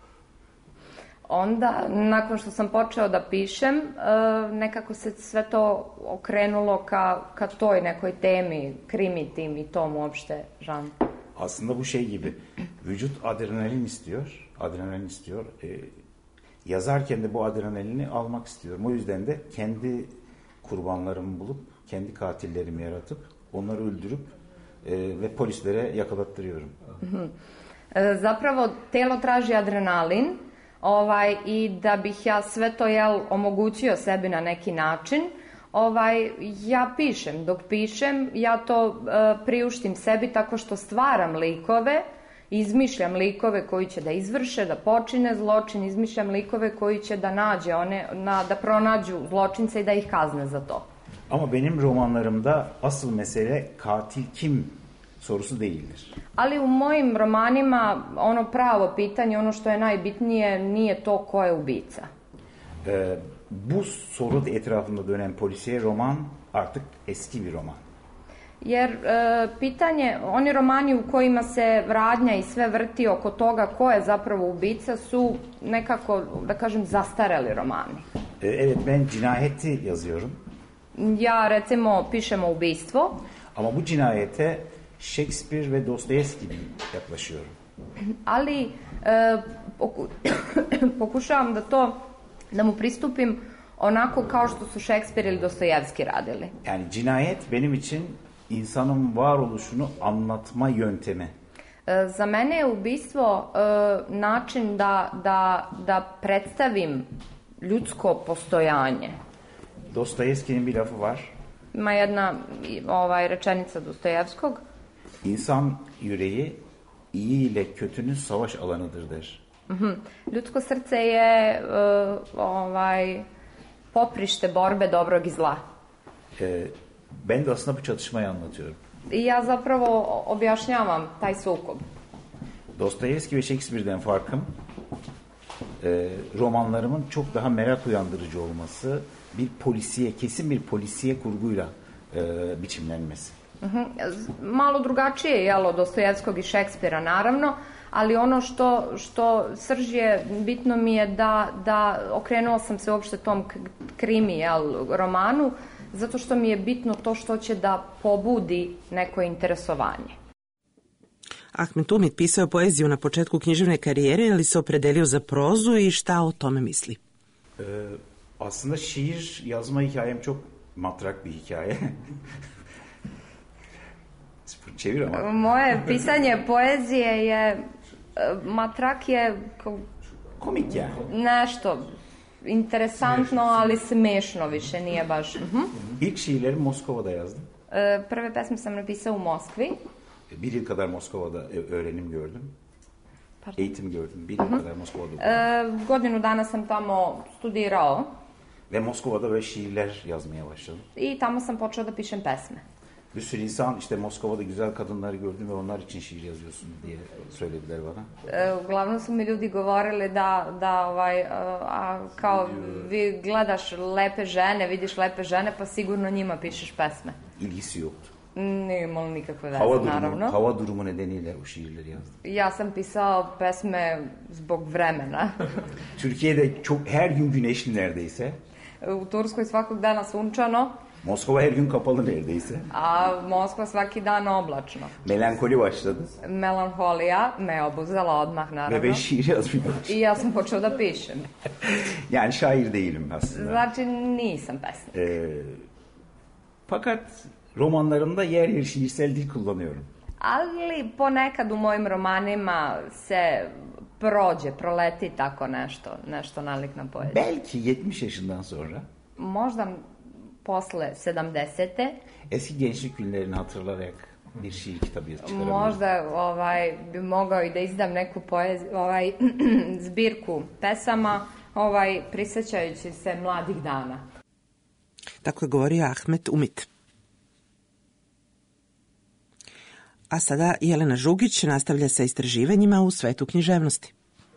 Speaker 11: Onda, nakon što sam počeo da pišem, e, nekako se sve to okrenulo ka, ka toj nekoj temi, krimi tim i tom uopšte žanru.
Speaker 10: Aslında bu şey gibi, vücut adrenalin istiyor, adrenalin istiyor. E, yazarken de bu adrenalini almak istiyorum. O yüzden de kendi kurbanlarımı bulup, kendi katillerimi yaratıp, onları öldürüp e, ve polislere yakalattırıyorum.
Speaker 11: E, zapravo, telo traži adrenalin, ovaj, i da bih ja sve to, jel, omogućio sebi na neki način, ovaj, ja pišem. Dok pišem, ja to e, priuštim sebi tako što stvaram likove, izmišljam likove koji će da izvrše, da počine zločin, izmišljam likove koji će da nađe one, na, da pronađu zločince i da ih kazne za to.
Speaker 10: Ama benim romanlarımda asıl mesele katil kim sorusu değildir.
Speaker 11: Ali u mojim romanima ono pravo pitanje, ono što je najbitnije, nije to ko je ubica.
Speaker 10: Ee, bu soru etrafında dönen polisiye roman artık eski bir roman.
Speaker 11: Jer e, pitanje, oni romani u kojima se radnja i sve vrti oko toga ko je zapravo ubica su nekako, da kažem, zastareli romani.
Speaker 10: Ee, evet, ben cinayeti yazıyorum.
Speaker 11: Ja, recimo, pišem o ubistvu.
Speaker 10: Ama bu cinayete Shakespeare ve Dostoyevski gibi yaklaşıyorum.
Speaker 11: Ali e, poku, pokušavam da to, da mu pristupim onako kao što su Shakespeare ili Dostojevski radili.
Speaker 10: Yani cinayet benim için insanın varoluşunu anlatma yöntemi.
Speaker 11: E, za mene je ubistvo e, način da, da, da predstavim ljudsko postojanje.
Speaker 10: Dostoyevski'nin bir lafı var.
Speaker 11: Ima jedna ovaj, rečenica Dostojevskog.
Speaker 10: İnsan yüreği iyi ile kötünün savaş alanıdır der.
Speaker 11: Mm-hmm. Ljudsko srce je uh, ovaj, poprište borbe dobrog i zla.
Speaker 10: Ee, ben de aslında bu çatışmayı anlatıyorum.
Speaker 11: I ja zapravo objašnjavam taj sukob.
Speaker 10: Dostoyevski ve Shakespeare'den farkım e, romanlarımın çok daha merak uyandırıcı olması, bir polisiye, kesin bir polisiye kurguyla e, biçimlenmesi.
Speaker 11: Uh-huh. Malo drugačije je od Dostojevskog i Šekspira, naravno, ali ono što, što srž je, bitno mi je da, da okrenuo sam se uopšte tom krimi, jel, romanu, zato što mi je bitno to što će da pobudi neko interesovanje.
Speaker 2: Ahmet Umit pisao poeziju na početku književne karijere, ali se opredelio za prozu i šta o tome misli?
Speaker 10: Ee, aslında şiir yazma hikayem çok matrak bir hikaye. Çevir ama.
Speaker 11: Moje pisanje poezije je, matrak je
Speaker 10: komik ya.
Speaker 11: Nešto interesantno, ali smešno više, nije baš. Uh-huh.
Speaker 10: İlk şiirlerimi Moskova'da yazdım.
Speaker 11: E, prve pesme sam napisao u Moskvi.
Speaker 10: Bir yıl kadar Moskova'da öğrenim gördüm. Pardon. Eğitim gördüm. Bir yıl
Speaker 11: uh-huh.
Speaker 10: kadar Moskova'da.
Speaker 11: E, godinu dana sam tamo studirao.
Speaker 10: Ve Moskova'da böyle şiirler yazmaya başladım.
Speaker 11: I tamo sam počeo da pišem pesme.
Speaker 10: Bir sürü insan işte Moskova'da güzel kadınları gördüm ve onlar için şiir yazıyorsun diye söylediler bana.
Speaker 11: E, uglavnom su mi ljudi govorili da, da ovaj, a, kao vi gledaš lepe žene, vidiš lepe žene, pa sigurno njima pišeš pesme.
Speaker 10: İlgisi yoktu.
Speaker 11: Nije imalo nikakve veze,
Speaker 10: hava durumu,
Speaker 11: naravno.
Speaker 10: Hava durumu nedeniyle o şiirleri yazdım.
Speaker 11: Ja sam pisao pesme zbog vremena.
Speaker 10: Türkiye'de çok her gün güneşli neredeyse.
Speaker 11: U Turskoj svakog dana sunčano.
Speaker 10: Moskova her gün kapalı neredeyse.
Speaker 11: A Moskva svaki dan oblačno.
Speaker 10: Melankoli başladı.
Speaker 11: Melanholija me obuzela odmah, naravno.
Speaker 10: Ve ben şiir yazmaya başladım.
Speaker 11: I ja sam počeo da pišem.
Speaker 10: Yani şair değilim aslında.
Speaker 11: Znači nisam pesnik.
Speaker 10: Ee, fakat romanlarımda yer yer şiirsel dil kullanıyorum.
Speaker 11: Ali ponekad u mojim romanima se prođe, proleti tako nešto, nešto nalik na poeziju.
Speaker 10: Belki yetmiş yaşından sonra.
Speaker 11: Možda posle sedamdesete.
Speaker 10: Eski gençlik günlerini hatırlayarak bir şiir kitabı çıkarabilirim.
Speaker 11: Možda ovaj, bi mogao i da izdam neku poeziju, ovaj, zbirku pesama, ovaj, prisjećajući se mladih dana.
Speaker 2: Tako je govorio Ahmet Umit. A sada Jelena Žugić nastavlja sa istraživanjima u svetu književnosti.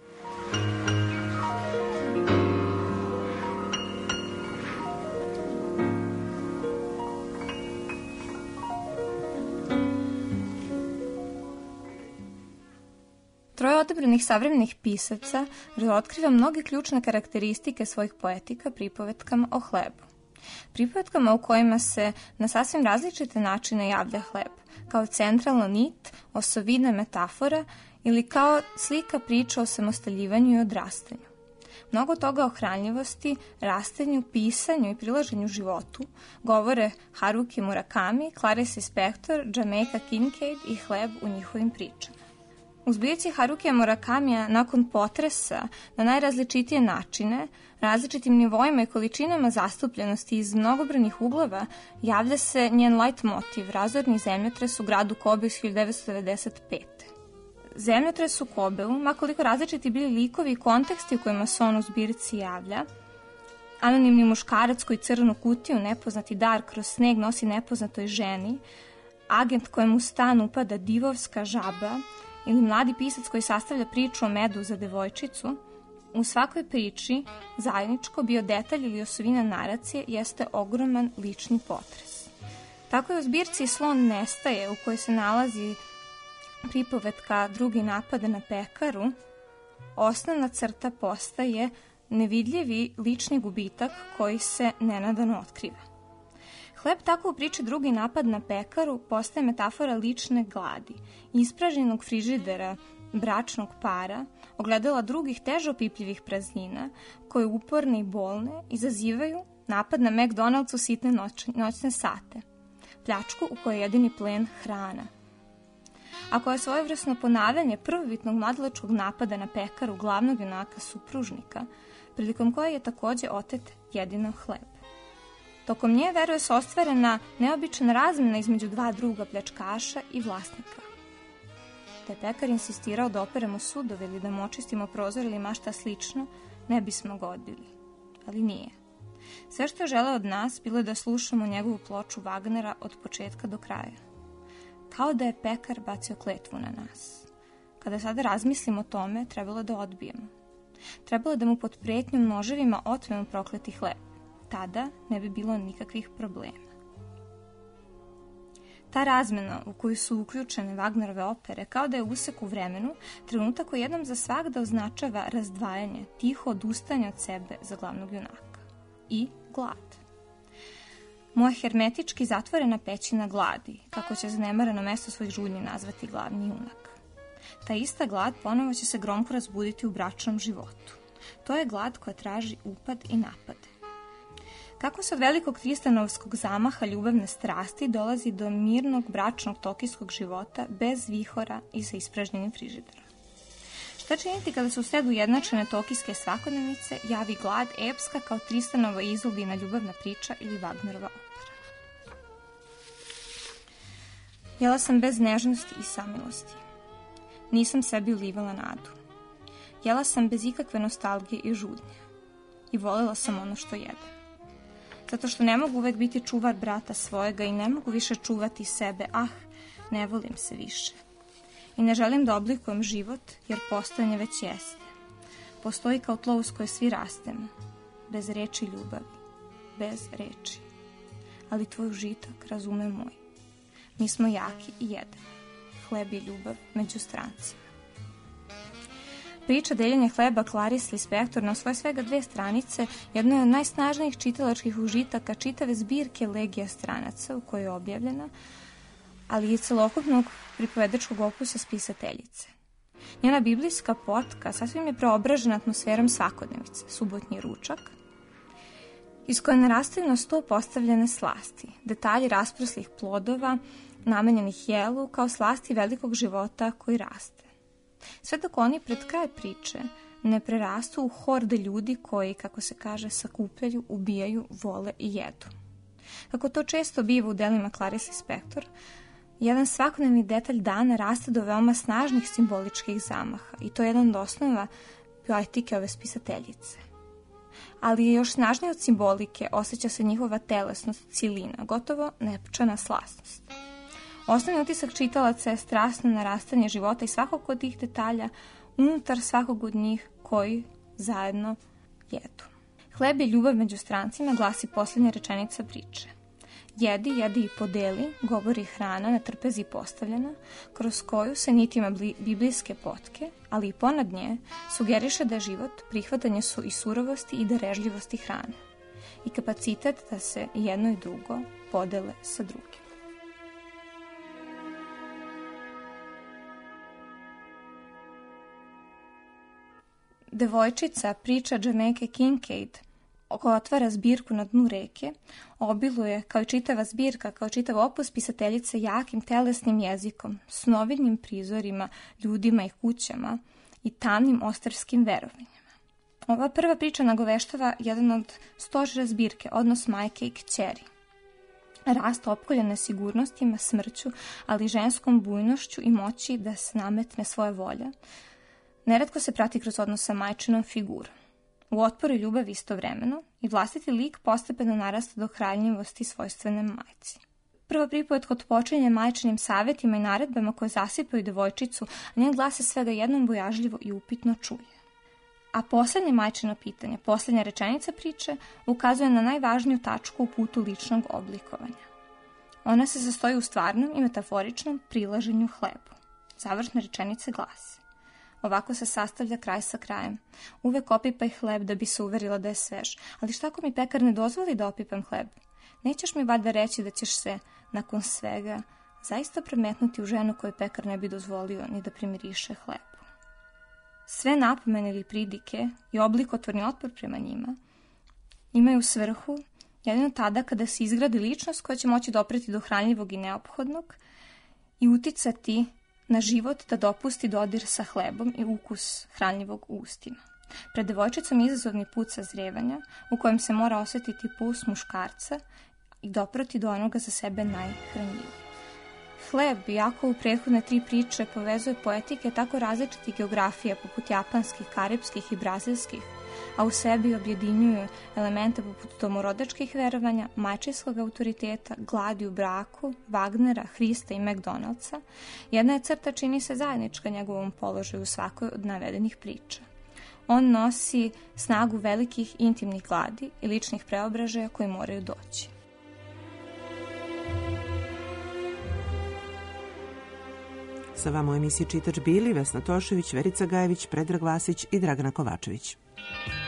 Speaker 12: Troje odabranih savremenih pisaca otkriva mnoge ključne karakteristike svojih poetika pripovetkama o hlebu. Pripovetkama u kojima se na sasvim različite načine javlja hleb, kao centralna nit, osovina metafora ili kao slika priča o samostaljivanju i odrastanju. Mnogo toga o hranljivosti, rastanju, pisanju i prilaženju životu govore Haruki Murakami, Clarice Lispector, Jamaica Kincaid i hleb u njihovim pričama. U zbirci Harukija Murakamija nakon potresa na najrazličitije načine, različitim nivoima i količinama zastupljenosti iz mnogobranih uglova, javlja se njen light motiv, razorni zemljotres u gradu Kobe iz hiljadu devetsto devedeset pete. Zemljotres u Kobeu, makoliko različiti bili likovi i konteksti u kojima se on u zbirci javlja, anonimni muškarac koji crnu kutiju, nepoznati dar kroz sneg nosi nepoznatoj ženi, agent kojemu u stan upada divovska žaba, ili mladi pisac koji sastavlja priču o medu za devojčicu, u svakoj priči zajedničko bio detalj ili osovina naracije jeste ogroman lični potres. Tako je u zbirci Slon nestaje, u kojoj se nalazi pripovetka Drugi napad na pekaru, osnovna crta postaje nevidljivi lični gubitak koji se nenadano otkriva. Hleb tako u priči Drugi napad na pekaru postaje metafora lične gladi, ispražnjenog frižidera, bračnog para, ogledala drugih teže opipljivih praznina, koje uporne i bolne izazivaju napad na McDonald's u sitne noć, noćne sate, pljačku u kojoj je jedini plen hrana. Ako je svojevrsno ponavljanje prvobitnog mladalačkog napada na pekaru glavnog junaka supružnika, prilikom koje je takođe otet jedino hleb. Tokom nje veruje se ostvarena neobična razmena između dva druga pljačkaša i vlasnika. Da je pekar insistirao da operemo sudove ili da mu očistimo prozor ili mašta slično, ne bismo ga odbili. Ali nije. Sve što je želeo od nas bilo je da slušamo njegovu ploču Wagnera od početka do kraja. kao da je pekar bacio kletvu na nas. Kada sada razmislimo o tome, trebalo da odbijemo. Trebalo da mu pod pretnjom noževima otmemo prokleti hleb. Tada ne bi bilo nikakvih problema. Ta razmena u koju su uključene Wagnerove opere kao da je usek u vremenu, trenutak koji jednom za svagda označava razdvajanje, tiho odustajanje od sebe za glavnog junaka. I glad. Moja hermetički zatvorena pećina gladi, kako će zanemareno mesto svojih žudnji nazvati glavni junak. Ta ista glad ponovo će se gromko razbuditi u bračnom životu. To je glad koja traži upad i napade. Kako se od velikog tristanovskog zamaha ljubavne strasti dolazi do mirnog bračnog tokijskog života bez vihora i sa ispražnjenim frižiderom? Šta činiti kada su sred ujednačene tokijske svakodnevice javi glad epska kao Tristanova izolina ljubavna priča ili Wagnerova opera? Jela sam bez nežnosti i samilosti. Nisam sebi ulivala nadu. Jela sam bez ikakve nostalgije i žudnje. I volela sam ono što jedem. Zato što ne mogu uvek biti čuvar brata svojega i ne mogu više čuvati sebe. Ah, ne volim se više. I ne želim da oblikujem život, jer postojanje već jeste. Postoji kao tlo uz koje svi rastemo. Bez reči ljubavi. Bez reči. Ali tvoj užitak razume moj. Mi smo jaki i jedemo. Hleb i ljubav među strancima. Priča deljenja hleba Clarice Lispector na svoje svega dve stranice jedna je od najsnažnijih čitalačkih užitaka čitave zbirke Legija stranaca u kojoj je objavljena, ali i celokupnog pripovedačkog opusa spisateljice. Njena biblijska potka sasvim je preobražena atmosferom svakodnevice, subotnji ručak, iz koje narastaju na sto postavljene slasti, detalji rasproslih plodova, namenjenih jelu, kao slasti velikog života koji raste. Sve dok oni pred kraj priče ne prerastu u horde ljudi koji, kako se kaže, sakupljaju, ubijaju, vole i jedu. Kako to često biva u delima Clarice Lispector, jedan svakodnevni detalj dana raste do veoma snažnih simboličkih zamaha i to je jedan od osnova poetike ove spisateljice. Ali je još snažnije od simbolike osjeća se njihova telesnost, cilina, gotovo nepčana slasnost. Osnovni utisak čitalaca je strasno narastanje života i svakog od tih detalja unutar svakog od njih koji zajedno jedu. Hleb je ljubav među strancima, glasi posljednja rečenica priče. Jedi, jedi i podeli, govori hrana na trpezi postavljena, kroz koju se nitima biblijske potke, ali i ponad nje, sugeriše da je život prihvatanje su i surovosti i darežljivosti hrane i kapacitet da se jedno i drugo podele sa drugim. Devojčica, priča Jamaica Kincaid, koja otvara zbirku na dnu reke, obiluje, kao i čitava zbirka, kao čitav opus pisateljice jakim telesnim jezikom, snovidnim prizorima, ljudima i kućama i tamnim ostarskim verovanjima. Ova prva priča nagoveštava jedan od stožera zbirke, odnos majke i kćeri. Rast opkoljene sigurnostima, smrću, ali ženskom bujnošću i moći da se nametne svoje volje, neretko se prati kroz odnos sa majčinom figurom. U otporu i ljubavi istovremeno i vlastiti lik postepeno narasta do hranjivosti svojstvene majci. Prva pripovetka odpočinje majčinim savjetima i naredbama koje zasipaju devojčicu, a njen glas se svega jednom bojažljivo i upitno čuje. A posljednje majčino pitanje, posljednja rečenica priče, ukazuje na najvažniju tačku u putu ličnog oblikovanja. Ona se sastoji u stvarnom i metaforičnom prilaženju hlebu. Završne rečenice glase: ovako se sastavlja kraj sa krajem. Uvek opipaj hleb da bi se uverila da je svež. Ali šta ako mi pekar ne dozvoli da opipam hleb? Nećeš mi valjda reći da ćeš se, nakon svega, zaista premetnuti u ženu koju pekar ne bi dozvolio ni da primiriše hlebu. Sve napomene ili pridike i oblikotvorni otpor prema njima imaju svrhu jedino tada kada se izgradi ličnost koja će moći dopreti do hranljivog i neophodnog i uticati na život da dopusti dodir sa hlebom i ukus hranljivog u ustima. Pred devojčicom je izazovni put sazrijevanja u kojem se mora osjetiti puls muškarca i doprati do onoga za sebe najhranjivijeg. Hleb, iako u prethodne tri priče povezuje poetike tako različitih geografija poput japanskih, karipskih i brazilskih, a u sebi objedinjuju elemente poput domorodačkih verovanja, majčinskog autoriteta, gladi u braku, Wagnera, Hrista i McDonaldsa, jedna je crta čini se zajednička njegovom položaju u svakoj od navedenih priča. On nosi snagu velikih intimnih gladi i ličnih preobražaja koji moraju doći.
Speaker 2: Sa vama u emisiji Čitač bili Vesna Tošević, Verica Gajević, Predrag Vasić i Dragana Kovačević.